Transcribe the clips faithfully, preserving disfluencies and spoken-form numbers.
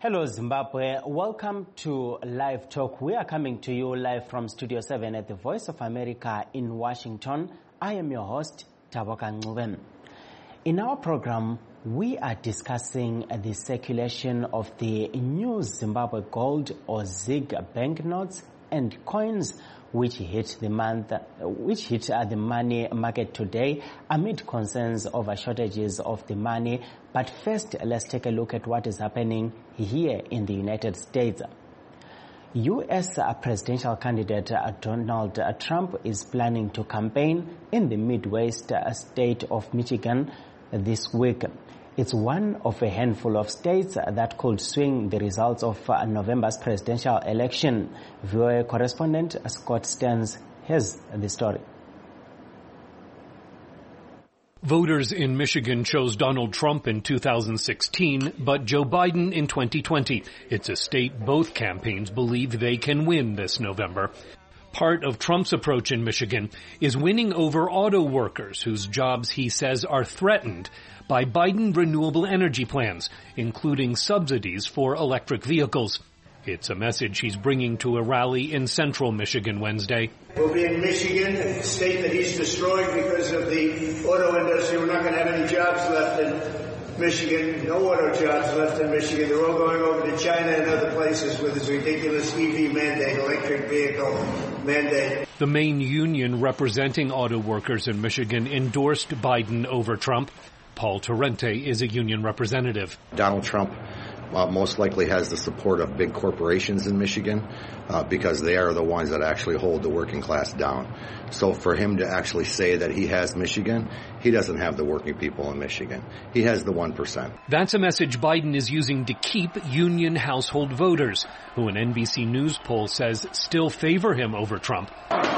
Hello Zimbabwe, welcome to Live Talk. We are coming to you live from Studio seven at the Voice of America in Washington. I am your host, Taboka Ncube. In our program, we are discussing the circulation of the new Zimbabwe gold or ZiG banknotes and coins which hit the month, which hit uh, the money market today amid concerns over shortages of the money. But first, let's take a look at what is happening here in the United States. U S presidential candidate Donald Trump is planning to campaign in the Midwest state of Michigan this week. It's one of a handful of states that could swing the results of November's presidential election. V O A correspondent Scott Stearns has the story. Voters in Michigan chose Donald Trump in two thousand sixteen, but Joe Biden in twenty twenty. It's a state both campaigns believe they can win this November. Part of Trump's approach in Michigan is winning over auto workers whose jobs he says are threatened by Biden renewable energy plans, including subsidies for electric vehicles. It's a message he's bringing to a rally in central Michigan Wednesday. We'll be in Michigan, a state that he's destroyed because of the auto industry. We're not going to have any jobs left in Michigan, no auto jobs left in Michigan. They're all going over to China and other places with this ridiculous E V mandate, electric vehicle mandate. The main union representing auto workers in Michigan endorsed Biden over Trump. Paul Torrente is a union representative. Donald Trump uh, most likely has the support of big corporations in Michigan uh, because they are the ones that actually hold the working class down. So for him to actually say that he has Michigan, he doesn't have the working people in Michigan. He has the one percent. That's a message Biden is using to keep union household voters, who an N B C News poll says still favor him over Trump,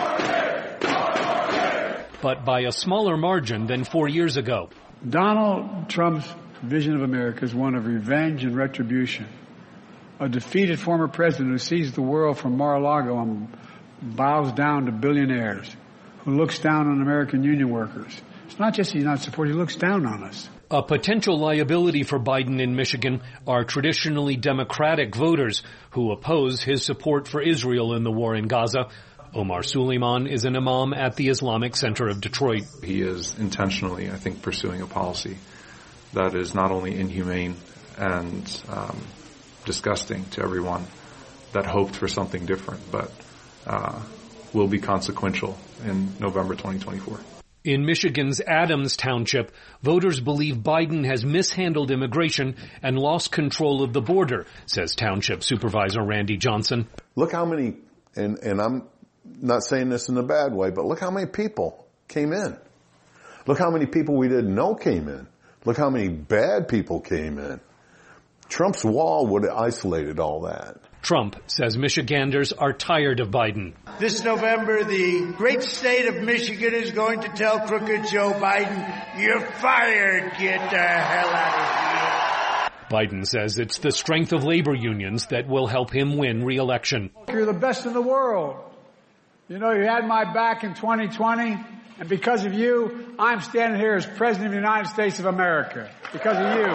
but by a smaller margin than four years ago. Donald Trump's vision of America is one of revenge and retribution. A defeated former president who sees the world from Mar-a-Lago and bows down to billionaires, who looks down on American union workers. It's not just he's not supporting, he looks down on us. A potential liability for Biden in Michigan are traditionally Democratic voters who oppose his support for Israel in the war in Gaza. Omar Suleiman is an imam at the Islamic Center of Detroit. He is intentionally, I think, pursuing a policy that is not only inhumane and um, disgusting to everyone that hoped for something different, but uh, will be consequential in November twenty twenty-four. In Michigan's Adams Township, voters believe Biden has mishandled immigration and lost control of the border, says Township Supervisor Randy Johnson. Look how many, and, and I'm not saying this in a bad way, but look how many people came in. Look how many people we didn't know came in. Look how many bad people came in. Trump's wall would have isolated all that. Trump says Michiganders are tired of Biden. This November, the great state of Michigan is going to tell crooked Joe Biden, you're fired, get the hell out of here. Biden says it's the strength of labor unions that will help him win re-election. You're the best in the world. You know, you had my back in twenty twenty, and because of you, I'm standing here as President of the United States of America. Because of you.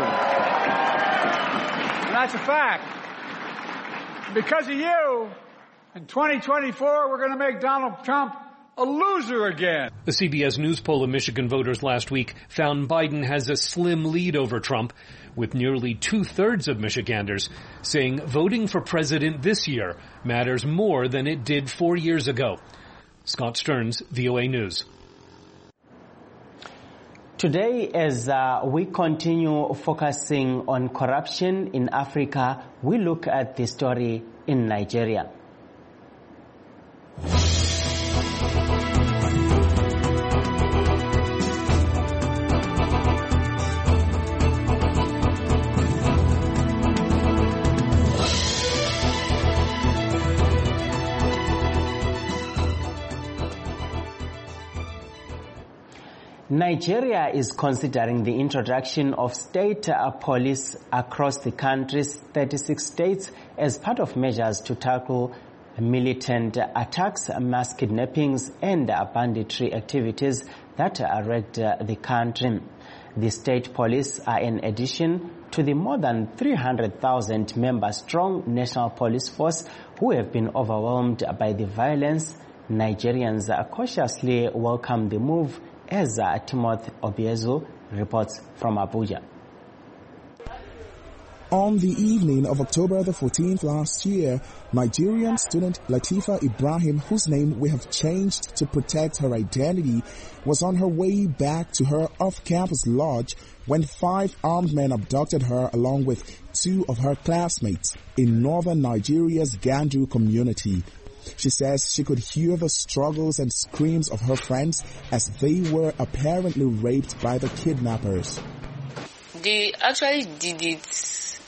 And that's a fact. Because of you, in twenty twenty-four, we're going to make Donald Trump a loser again. The C B S News poll of Michigan voters last week found Biden has a slim lead over Trump, with nearly two-thirds of Michiganders saying voting for president this year matters more than it did four years ago. Scott Stearns, V O A News. Today, as uh, we continue focusing on corruption in Africa, we look at the story in Nigeria. Nigeria is considering the introduction of state uh, police across the country's thirty-six states as part of measures to tackle militant attacks, mass kidnappings, and uh, banditry activities that uh, wrecked uh, the country. The state police are in addition to the more than three hundred thousand member strong national police force who have been overwhelmed by the violence. Nigerians cautiously welcome the move, as Timothy Obiezu reports from Abuja. On the evening of October the fourteenth last year, Nigerian student Latifa Ibrahim, whose name we have changed to protect her identity, was on her way back to her off-campus lodge when five armed men abducted her along with two of her classmates in northern Nigeria's Gandu community. She says she could hear the struggles and screams of her friends as they were apparently raped by the kidnappers. They actually did it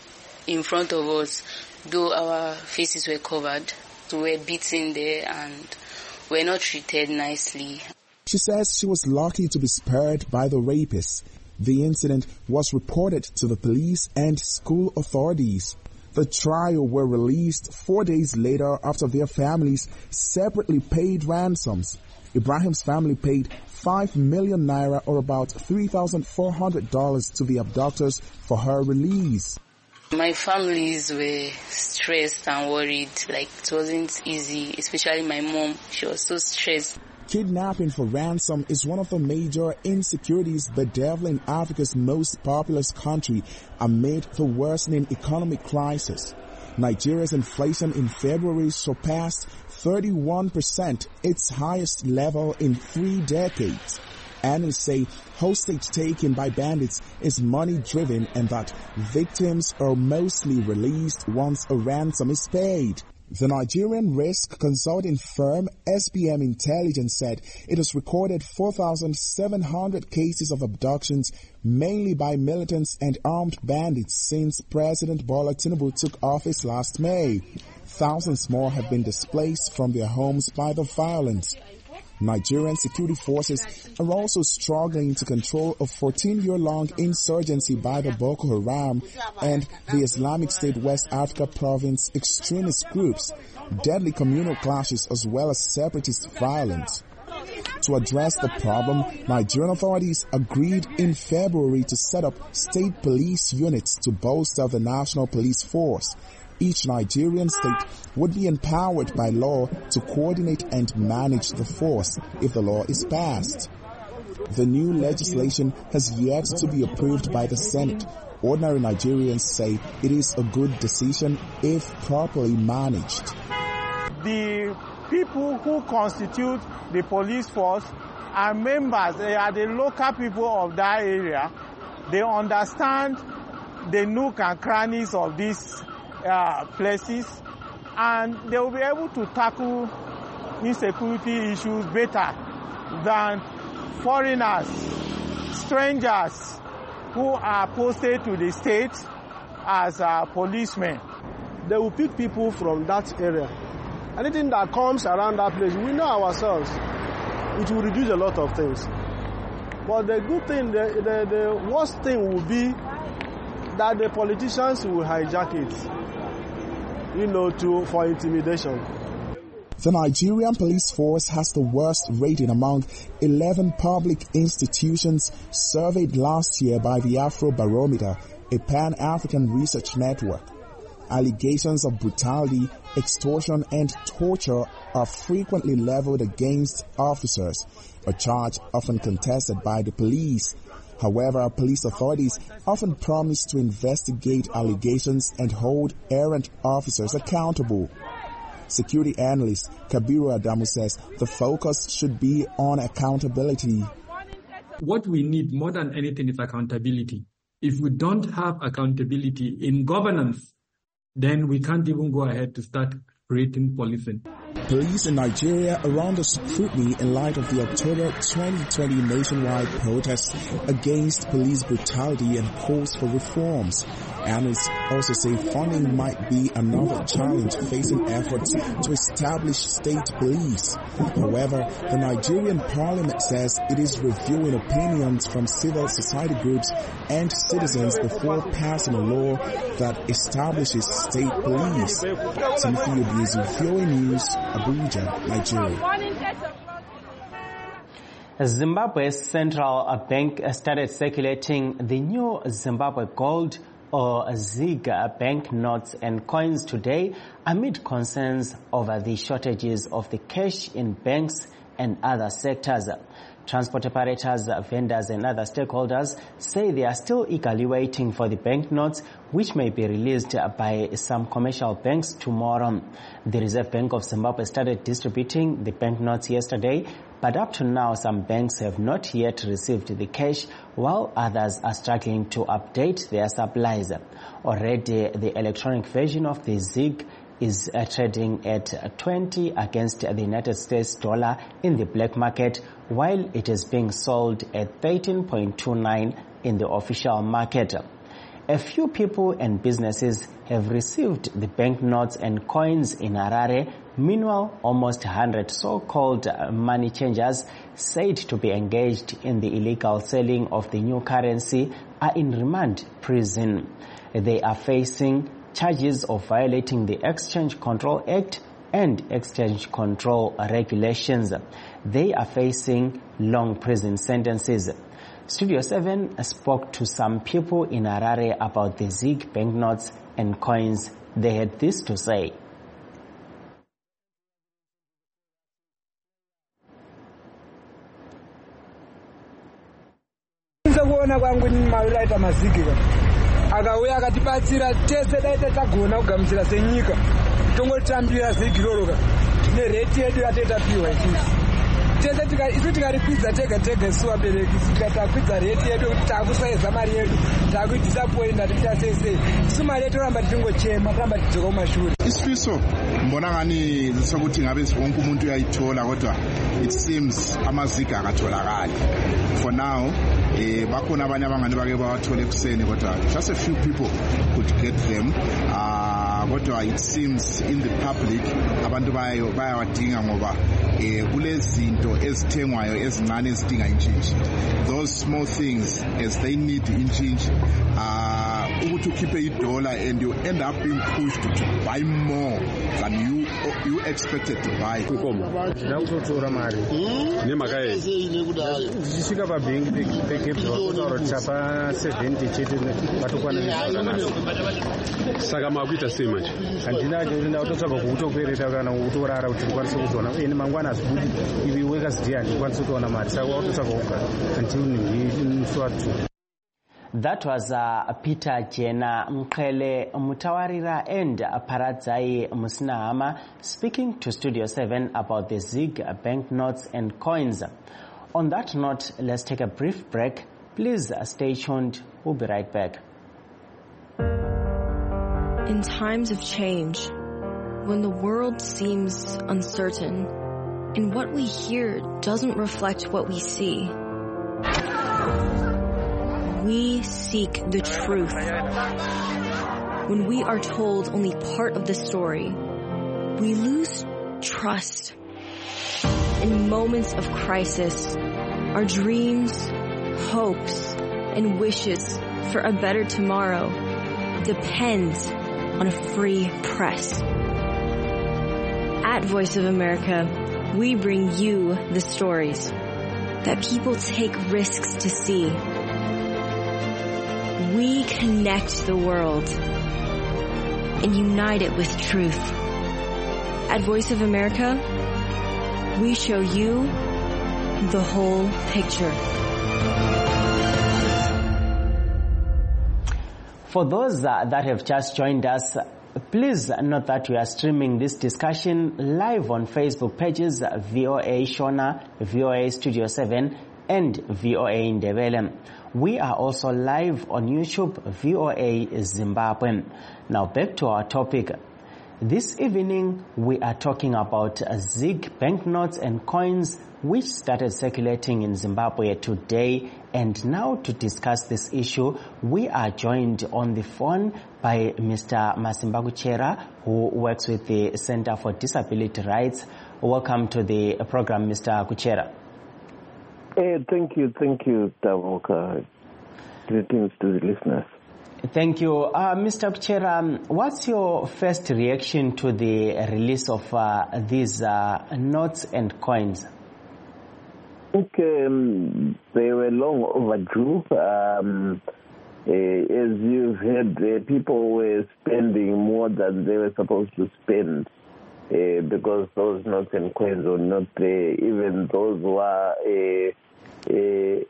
in front of us, though our faces were covered. We were beaten there and were not treated nicely. She says she was lucky to be spared by the rapists. The incident was reported to the police and school authorities. The trio were released four days later after their families separately paid ransoms. Ibrahim's family paid five million naira, or about three thousand four hundred dollars, to the abductors for her release. My families were stressed and worried, like it wasn't easy, especially my mom. She was so stressed. Kidnapping for ransom is one of the major insecurities bedeviling Africa's most populous country amid the worsening economic crisis. Nigeria's inflation in February surpassed thirty-one percent, its highest level in three decades. Analysts say hostage taken by bandits is money-driven and that victims are mostly released once a ransom is paid. The Nigerian risk consulting firm S B M Intelligence said it has recorded four thousand seven hundred cases of abductions, mainly by militants and armed bandits, since President Bola Tinubu took office last May. Thousands more have been displaced from their homes by the violence. Nigerian security forces are also struggling to control a fourteen-year-long insurgency by the Boko Haram and the Islamic State West Africa province extremist groups, deadly communal clashes as well as separatist violence. To address the problem, Nigerian authorities agreed in February to set up state police units to bolster the national police force. Each Nigerian state would be empowered by law to coordinate and manage the force if the law is passed. The new legislation has yet to be approved by the Senate. Ordinary Nigerians say it is a good decision if properly managed. The people who constitute the police force are members, they are the local people of that area. They understand the nook and crannies of this Uh, places, and they will be able to tackle insecurity issues better than foreigners, strangers who are posted to the state as uh, policemen. They will pick people from that area. Anything that comes around that place, we know ourselves, it will reduce a lot of things. But the good thing, the, the, the worst thing will be that the politicians will hijack it. You know, to, for intimidation. The Nigerian police force has the worst rating among eleven public institutions surveyed last year by the Afrobarometer, a Pan-African research network. Allegations of brutality, extortion, and torture are frequently leveled against officers, a charge often contested by the police. However, police authorities often promise to investigate allegations and hold errant officers accountable. Security analyst Kabiru Adamu says the focus should be on accountability. What we need more than anything is accountability. If we don't have accountability in governance, then we can't even go ahead to start creating policing. Police in Nigeria are under scrutiny in light of the October twenty twenty nationwide protests against police brutality and calls for reforms. Analysts also say funding might be another challenge facing efforts to establish state police. However, the Nigerian parliament says it is reviewing opinions from civil society groups and citizens before passing a law that establishes state police. Timothy Obiezu, V O A News, Abuja, Nigeria. Zimbabwe's central bank started circulating the new Zimbabwe gold or ZiG banknotes and coins today amid concerns over the shortages of the cash in banks and other sectors. Transport operators, vendors and other stakeholders say they are still eagerly waiting for the banknotes, which may be released by some commercial banks tomorrow. The Reserve Bank of Zimbabwe started distributing the banknotes yesterday, but up to now some banks have not yet received the cash, while others are struggling to update their supplies. Already the electronic version of the ZiG is uh, trading at twenty against the United States dollar in the black market, while it is being sold at thirteen point two nine in the official market. A few people and businesses have received the banknotes and coins in Harare. Meanwhile, almost one hundred so-called money changers said to be engaged in the illegal selling of the new currency are in remand prison. They are facing charges of violating the Exchange Control Act and Exchange Control regulations. They are facing long prison sentences. Studio seven spoke to some people in Harare about the ZiG banknotes and coins. They had this to say. akauya akatibatsira tese daita tagona kugamuchira senyika tongotambira zegiroroka tine reti yedu yatetapiwa ichisi tese isu tikarikwidza tega tega isu vabereki tikatakwidza reti yedu kuti takusaiza mari yedu takuidhisapoinda tiita sei sei isu mari yedu toramba titingochema toramba tidzoka kumashure isifiso mbona ngani sokuthi ngabe wonke umuntu uyayithola kodwa it seems amaziga akatholakali for now eh bakhona abanye abangani bake bawathole ekuseni kodwa just a few people could get them ah kodwa it seems in the public abantu bayo bayawadinga ngoba eh kulezinto ezithengwayo ezincane ezidinga intshintshi those small things as they need intshintshi ah ukuthi ukhiphe idollar and you end up being pushed to buy more than you you expected to buy. Ndautotora mari nemhaka yei zvisvika pabhengi pekebhi vakutaura kuti tapa seventy chete vatokwana saka makuita sei manje handina ndautotsvaga kukutokwereta kana kutorara kuti ndikwanise kuzoona ene mangwana hazvibudi ivi wekasday handikwanise kutoona mari saka wautotsvaga kugara until mswatu. That was uh, Peter Jena Mkele Mutawarira and Paradzai Musnahama speaking to Studio seven about the ZiG banknotes and coins. On that note, let's take a brief break. Please stay tuned. We'll be right back. In times of change, when the world seems uncertain and what we hear doesn't reflect what we see, we seek the truth. When we are told only part of the story, we lose trust. In moments of crisis, our dreams, hopes, and wishes for a better tomorrow depend on a free press. At Voice of America, we bring you the stories that people take risks to see. We connect the world and unite it with truth. At Voice of America, we show you the whole picture. For those uh, that have just joined us, please note that we are streaming this discussion live on Facebook pages V O A Shona, V O A Studio seven, and V O A Ndebele. We are also live on YouTube, V O A Zimbabwe. Now back to our topic. This evening we are talking about ZiG banknotes and coins which started circulating in Zimbabwe today. And now to discuss this issue, we are joined on the phone by Mister Masimba Kuchera, who works with the Center for Disability Rights. Welcome to the program, Mister Kuchera. Hey, thank you, thank you, Taboka. Greetings to the listeners. Thank you. Uh, Mister Kuchera, what's your first reaction to the release of uh, these uh, notes and coins? think um, they were long overdue. Um, uh, as you've heard, uh, people were spending more than they were supposed to spend uh, because those notes and coins were not there. Even those who are uh, uh,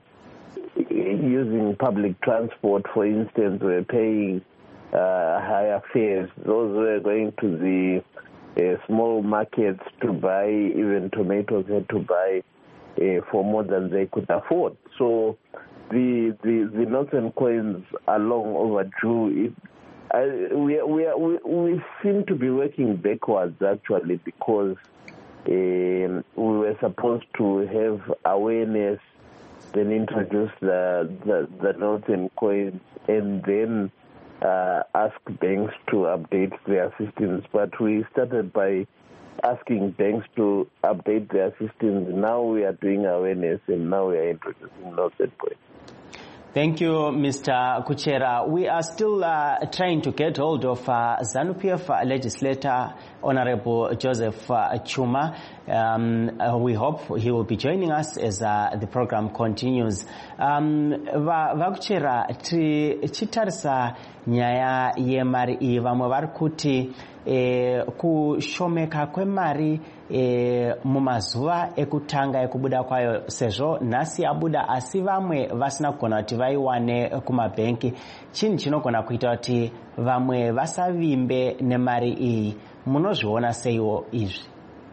using public transport, for instance, were paying uh, higher fares. Those were going to the uh, small markets to buy, even tomatoes had to buy uh, for more than they could afford. So the the, the notes and coins are long overdue. It, uh, we, we, we, we seem to be working backwards, actually, because uh, we were supposed to have awareness, then introduce the, the, the notes and coins, and then uh, ask banks to update their systems. But we started by asking banks to update their systems. Now we are doing awareness, and now we are introducing notes and coins. Thank you, Mister Kuchera. We are still uh, trying to get hold of uh, ZANU-P F legislator, Honorable Joseph uh, Chuma. Um, uh, we hope he will be joining us as uh, the program continues. Um, Vakuchera, chitarisa nyaya yemari iyi vamwe vari kuti eh, kushomeka kwemari eh, mumazuva ekutanga ekubuda kwayo sezvo nhasi yabuda asi vamwe vasina kugona kuti vaiwane kumabhenki. Chinhu chinogona kuita kuti vamwe vasavimbe nemari iyi? Munozviona seiwo izvi?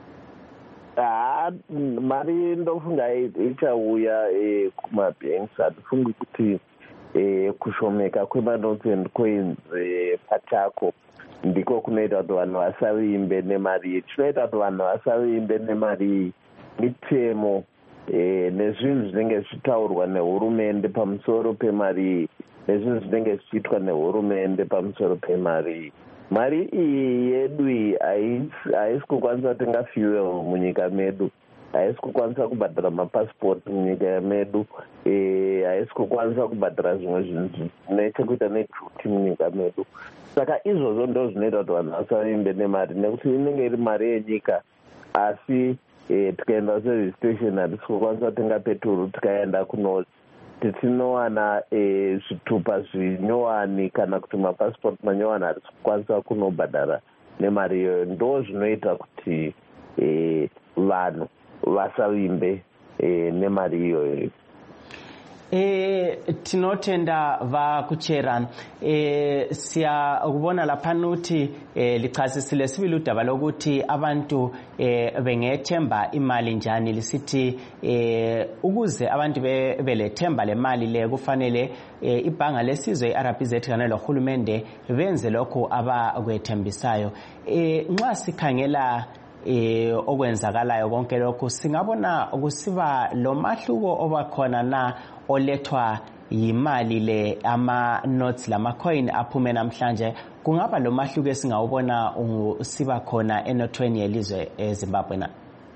Ah, mari ndofunga ichauya eh, kumabhenks. Hatifungi kuti eh, kushomeka kwemanotes and coins eh, pachako ndiko kunoita kuti vanhu vasavimbe nemari. Chinoita kuti vanhu vasavimbe nemari mitemo eh, nezvinhu zvinenge zvichitaurwa nehurumende pamusoro pemari, nezvinhu zvinenge zvichiitwa nehurumende pamusoro pemari. Mari iyi yedu iyi haisi kukwanisa kutenga fuel munyika medu, haisi kukwanisa kubhadhara mapasipoti munyika medu, haisi kukwanisa kubhadhara zvimwe zvinhu zvine chekuita neduty munyika medu. Saka izvozvo ndo zvinoita kuti vanhu vasavimbe nemari, nekuti inenge iri mari yenyika, asi tikaenda kuservice station hatisi kukwanisa kutenga peturu, tikaenda kuno tinowana zvitupa zvinyowani kana kuti mapasipoti manyowani hatisi kukwanisa kunobhadhara nemari iyoyo. Ndo zvinoita kuti vanhu vasavimbe nemari iyoyo. E, tinotenda Vakuchera. E, siyakubona lapha ukuthi e, lichasisile sibili udaba lokuthi abantu e, bengethemba imali njani. Lisithi e, ukuze abantu belethemba le mali le kufanele e, ibhanga lesizwe i-R B Z kanye lohulumende benze lokho abakwethembisayo. E, nxa sikhangela eh okwenzakalayo konke lokho singabona ukusiba lo mahluko obakhona na olethwa yimali le ama notes lama coin aphume namhlanje. Kungaba lo mahluko esingawubona usiba khona enothweni yelizwe eZimbabwe na?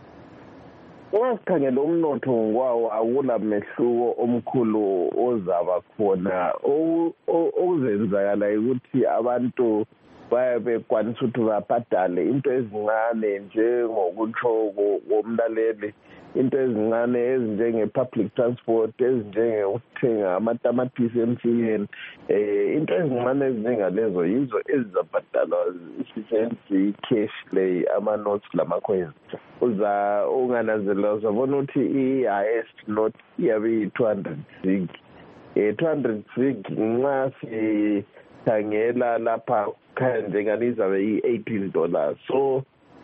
Wakhangela umnotho ngwawo akula mehluko omkhulu ozaba khona. Okuzenzakala ukuthi abantu bayabe kwanisa ukuthi babhadale into ezincane njengokutsho komlaleli, into ezincane ezinjenge-public transport, ezinjengokuthenga amatamatisi emsiyeni, eh into ezincane ezinjengalezo yizo ezizabhadalwa zisetshenziswa i-cash le, ama-notes lama-coins. Uza ungananzelela uzabona ukuthi i-highest note iyabe iyi-two hundred zig. Eh two hundred zig nxa sikhangela lapha njengani izabe i-eighteen dollars. So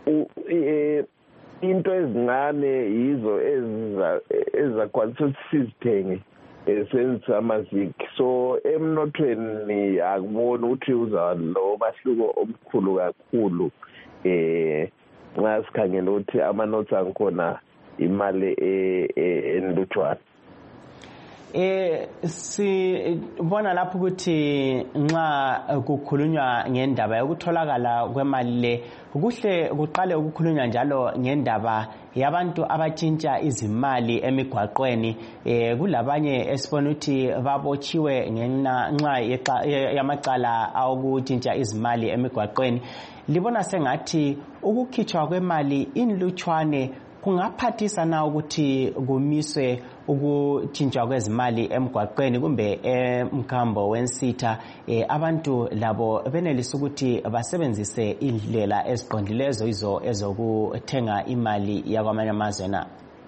into ezincane yizo ezizakwanisa ukuthi sizithenge esenzisa amazigi. So emnothweni akuboni ukuthi uzaba lo mahluko omkhulu kakhulu eh nxa sikhangela ukuthi ama-notes angikhona imali enlutshwana. Eh sibona lapho ukuthi nxa kukhulunywa ngendaba yokutholakala kwemali le kuhle kuqale ukukhulunywa njalo ngendaba yabantu abatshintsha izimali emigwaqweni. Eh kulabanye esibona ukuthi babotshiwe ngenxa yamacala awukutshintsha izimali emigwaqweni. Libona sengathi ukukhitshwa kwemali inlutshwane kungaphathisa na ukuthi kumiswe ukutshintshwa kwezimali emgwaqweni kumbe emkhambo wensitha eh, abantu labo benelisa ukuthi basebenzise indlela eziqondilezo izo ezokuthenga imali yakwamanye amazwe na?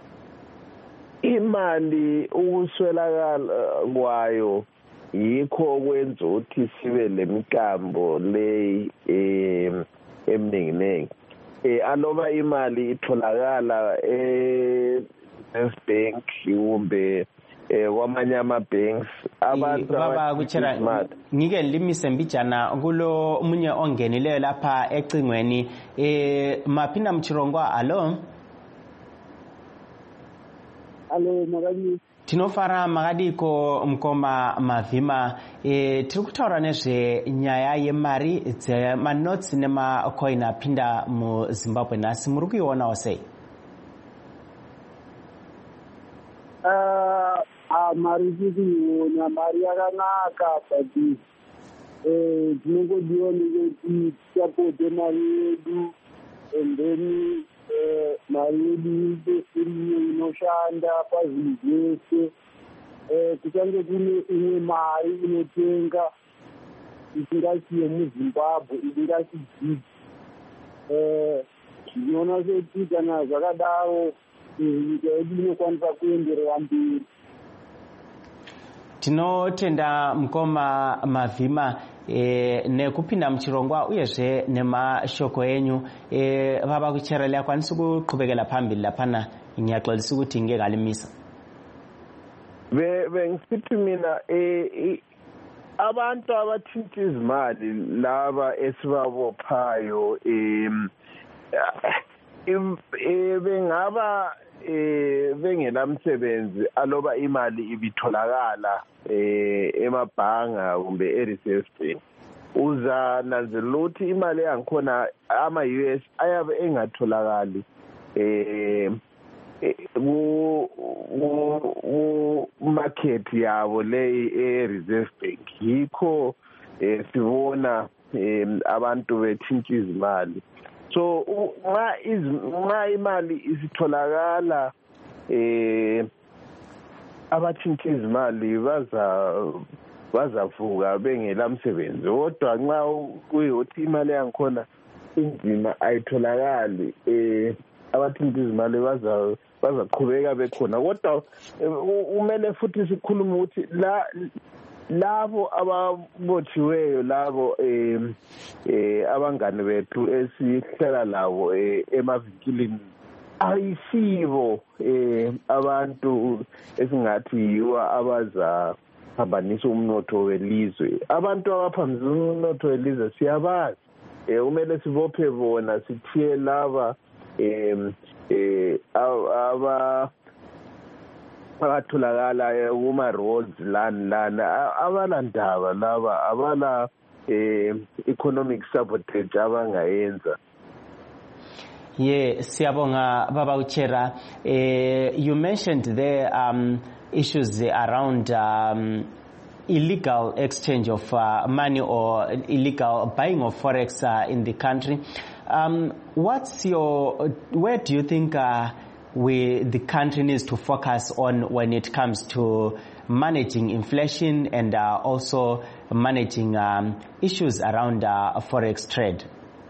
Imali ukuswelakala kwayo yikho kwenza ukuthi sibe lemikambo le em eminingi eh aloba imali itholakala eh bank kumbe eh kwamanye ama banks abantu baba kuchera ngike limise mbijana kulo umunye ongenileyo lapha ecingweni eh Maphinda Mchirongwa. Allo allo Makadi tinofara Makadiko Mkoma Mavhima eh tiri kutaura nezve nyaya yemari dzemanotes nemacoin apinda muZimbabwe nhasi muri kuionawo sei? Uh, mari tikuiona mari yakanaka but eh tinongodiwa ndekuti tisapote mari yedu and then eh mari yedu iriyo inoshanda pazvinhu zvese eh kuchange kune imwe mari inotenga isingasiye muZimbabwe isingasidzidzi eh ndinoona sekuti kana zvakadaro nyika yedu inokwanisa kuenderera mberi. Tinotenda Mkoma Mavhima eh, nekupinda Mchirongwa uyezve nemashoko enyu eh, baba kuchera liyakwanisa kuqhubekela phambili laphana ngiyaxolisa ukuthi ngekalimisa. Be bengisithi mina eh abantu abathinta izimali laba esibabophayo em eh bengaba eh bengelamsebenzi aloba imali ibitholakala eh emabhanga kumbe e-reserve bank uza nanzela ukuthi imali yangikhona ama U S ayabe engatholakali eh ku market yabo le e-reserve bank yikho sibona abantu bethinta izimali. So ma iz ma imali isitholakala eh abathinta izimali baza bazavuka bengelamsebenzi kodwa nxa kuyuthi imali yangikhona inzima ayitholakali eh abathinta izimali baza bazaqhubeka bekhona kodwa kumele futhi sikhulume ukuthi la labo ababothiweyo labo eh eh abangani bethu esihlala labo emavikilini ayisibo eh abantu esingathi yiwa abaza phambanisa umnotho welizwe. Abantu abaphambanisa umnotho welizwe siyabazi eh kumele sibophe bona sithiye laba eh eh aba bakatholakala kuma roads lan lan abalandaba laba abala eh economic sabotage abangayenza. Yeah, siyabonga baba Uchera. Uh, you mentioned there um, issues around um, illegal exchange of uh, money or illegal buying of forex uh, in the country. Um, what's your? Where do you think uh, we the country needs to focus on when it comes to managing inflation and uh, also managing um, issues around uh, forex trade?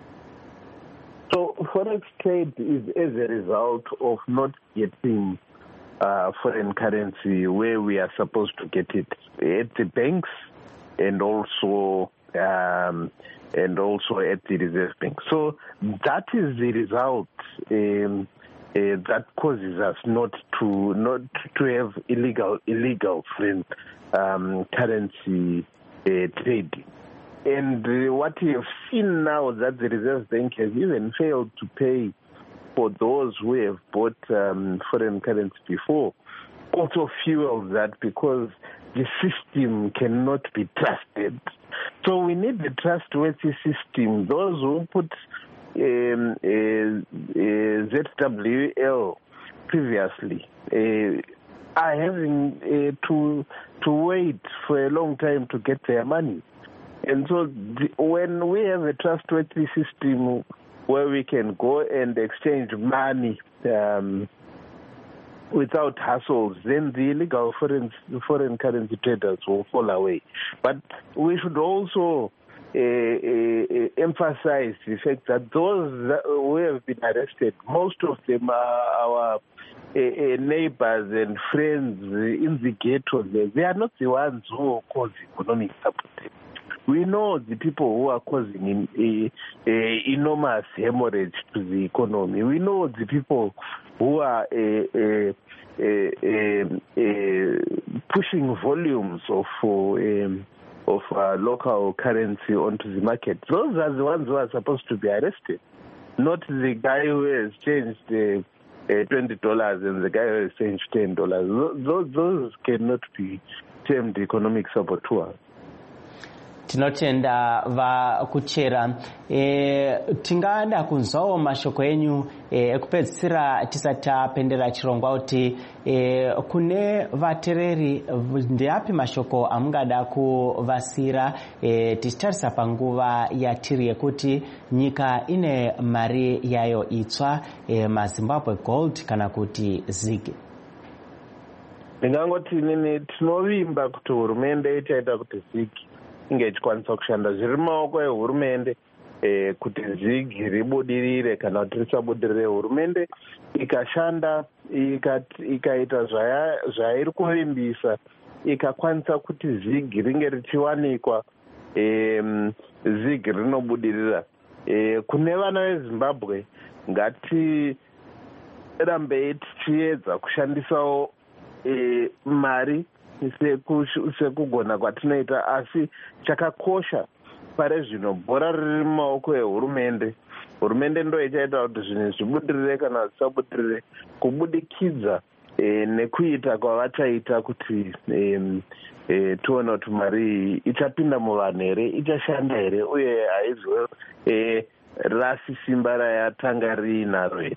So forex trade is as a result of not getting uh, foreign currency where we are supposed to get it at the banks and also um, and also at the Reserve Bank. So that is the result um, uh, that causes us not to not to have illegal illegal foreign um, currency uh, trading. And uh, what we have seen now is that the Reserve Bank has even failed to pay for those who have bought um, foreign currency before. Also fuels that because the system cannot be trusted. So we need a trustworthy system. Those who put um, uh, uh, Z W L previously uh, are having uh, to to wait for a long time to get their money. And so the, when we have a trustworthy system where we can go and exchange money um, without hassles, then the illegal foreign foreign currency traders will fall away. But we should also uh, uh, emphasize the fact that those who have been arrested, most of them are our uh, uh, neighbors and friends in the ghettos. They are not the ones who cause economic sabotage. We know the people who are causing a, a enormous hemorrhage to the economy. We know the people who are a, a, a, a, a pushing volumes of um, of uh, local currency onto the market. Those are the ones who are supposed to be arrested, not the guy who has changed uh, uh, twenty dollars and the guy who has changed ten dollars. Those, those cannot be termed economic saboteurs. Tinotenda vakuchera e, tingada kunzwawo mashoko enyu ekupedzisira tisati tapendera chirongwa kuti e, kune vatereri ndeapi mashoko amungada kuvasira e, tichitarisa panguva yatiri yekuti nyika ine mari yayo itsva e, maZimbabwe Gold kana kuti ZiG. Ndingangoti nini tinovimba kuti hurumende ichaita kuti ZiG inge ichikwanisa kushanda zviri mumaoko ehurumende eh, kuti ZiG ribudirire kana kuti risabudirire. Hurumende ikashanda ikaita zvairi kuvimbisa ikakwanisa kuti ZiG ringe richiwanikwa, eh, ZiG rinobudirira. Eh, kune vana veZimbabwe ngatirambei tichiedza kushandisawo eh, mari sekugona kwatinoita, asi chakakosha pare zvino bhora riri mumaoko ehurumende. Hurumende ndo ichaita kuti zvinhu zvibudirire kana zvisabudirire kubudikidza e, nekuita kwavachaita kuti e, e, tione kuti mari ichapinda muvanhu here, ichashanda here, uye haizo e, rasi simba rayatanga riinaro here.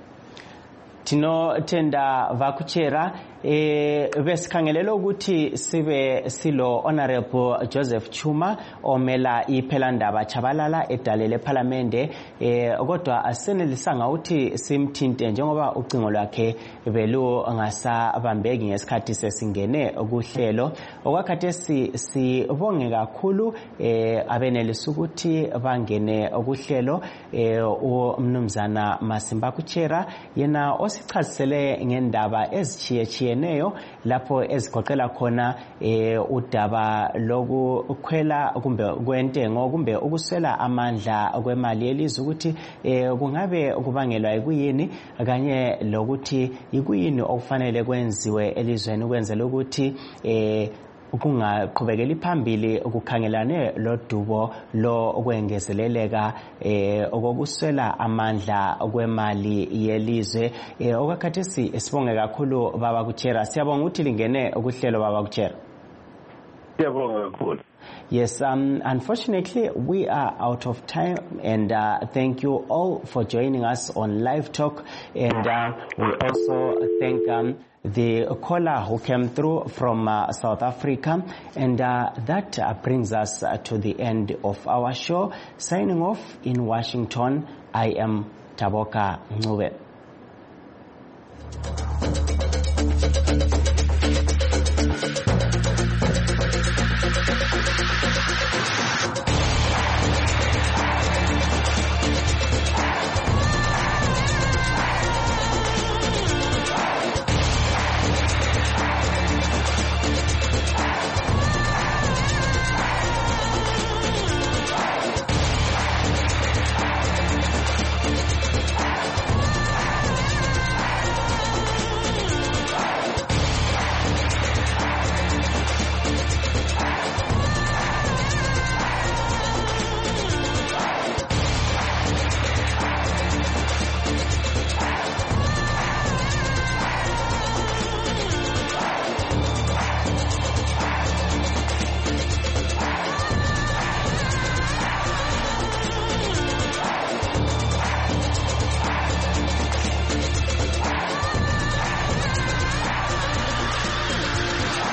Tinotenda vakuchera e, vesikhangelelo ukuthi sibe silo Honorable Joseph Chuma omela iphelandaba Chabalala edalele parliamente, e, kodwa asenelisanga ukuthi simthinte njengoba ucingo lwakhe velu ngasabambeki ngesikhathi sesingene kuhlelo. Okwakhathesi sibonge kakhulu e, abenelisa ukuthi bangene kuhlelo e, umnumzana Masimba Kuchera yena sichazisele ngendaba ezichiyechiyeneyo lapho ezigoqela khona e, udaba lokukhwela kumbe kwentengo kumbe ukuswela amandla kwemali yelizwe ukuthi e, kungabe kubangelwa yikuyini kanye lokuthi yikuyini okufanele kwenziwe elizweni ukwenzela ukuthi e, ukungaqhubekeli phambili ukukhangelane lodubo lo okwengezeleleka eh okokuswela amandla kwemali yelizwe. eh okakhathesi sibonge kakhulu baba Kuchera, siyabonga ukuthi lingene ukuhlelo baba Kuchera. Siyabonga kakhulu. Yes, um, unfortunately, we are out of time, and uh, thank you all for joining us on Live Talk, and uh, we also thank um, the caller who came through from uh, South Africa, and uh, that uh, brings us uh, to the end of our show. Signing off in Washington, I am Taboka Ngube.